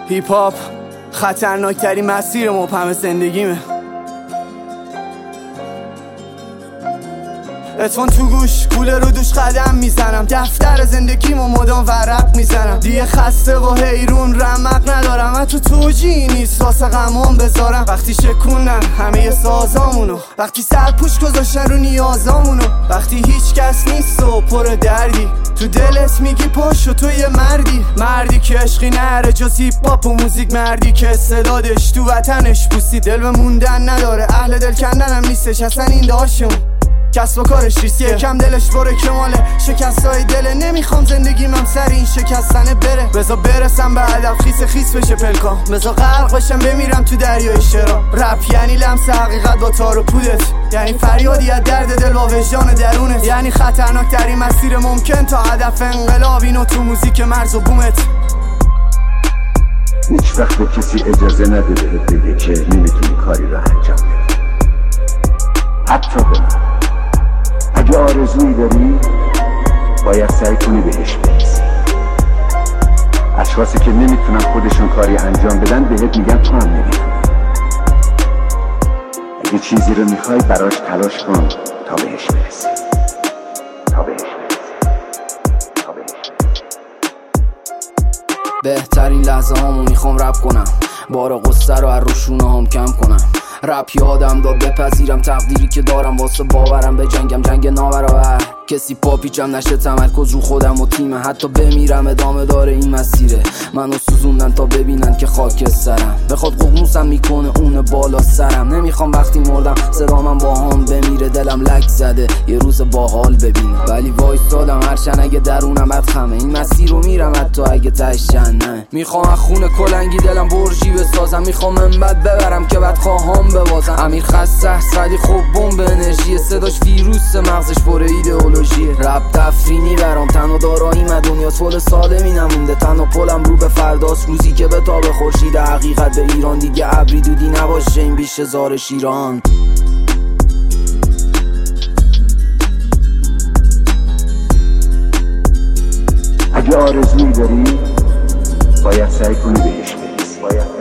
هیپ هاپ خطرناکترین مسیر مبهم زندگیمه. اتفان تو گوش کوله رو دوش قدم میزنم، دفتر زندگیمو مدام ورق میزنم. دیگه خسته و حیرون رمق ندارم، حتی توجیهی نیست واسه غمام بذارم. وقتی شکونن همه سازامونو، وقتی سرپوش گذاشتن رو نیازامونو، وقتی هیچ کس نیست و پر دردی تو دلت میگی پاشو تو یه مردی که عشقی نره جز هیپ هاپ و موزیک، مردی که استعدادش تو وطنش بوسی، دل به موندن نداره، اهل دل کندن هم نیستش اصلا این داشون، کسب و کارش ریسکه، کم دلش بره کماله، شکستای دله. نمیخوام زندگیم هم سر این شکستنه بره، بذار برسم به هدف خیس بشه پلکام، بذار غرق بشم بمیرم تو دریای شرا. رپ یعنی لمس حقیقت با تار و پودت، یعنی فریادی از درد دل با وجدان درونت، یعنی خطرناکترین مسیر ممکن تا هدف انقلاب، اینو تو موزیک مرز و بومت. هیچ وقت به کسی اجازه نده بهت بگه که نمیتونی کاری رو انجام بدی، حتی به من. اگه آرزویی داری باید سعی کنی بهش برسی. اشخاصی که نمیتونن خودشون کاری انجام بدن بهت میگن تو هم نمیتونی. اگه چیزی رو میخوای براش تلاش کن تا بهش برسی. بهترین لحظه هامو میخوام رپ کنم، بار قصه رو از روشونه هم کم کنم. رپ یادم داد بپذیرم تقدیری که دارم، واسه باورم به جنگ نابرابر. کسی پاپیچم نشه تمرکز رو خودم و تیمه، حتی بمیرم ادامه داره این مسیره. منو سوزوندن تا ببینن که خاک سرم، بخواد ققنوسم میکنه اون بالا سرم. نمیخوام وقتی مردم صدامم با هم بمیره، دلم لک زده یه روز باحال ببینه، ولی وایسادم هرچند اگه درونم بدخمه. این مسیر رو میرم حتی اگه تهش جنه. میخوام از خون کلنگی دلم برجی بسازم، میخوام منبت ببرم که بعد خواهم ببازم. امیر خسته ولی خوب بمب انرژی، صداش ویروس مغزش پر ایدئولوژی. رپ تفرینی برام تنها داراییم، دنیا طول سالمی نمونده، تنها پلم رو به فرداست، روزی که به تاب خورشید حقیقت به ایران. دیگه ابری دودی نباشه این بیش هزار شیران. اگه آرزویی داری باید سعی کنی بهش برسی.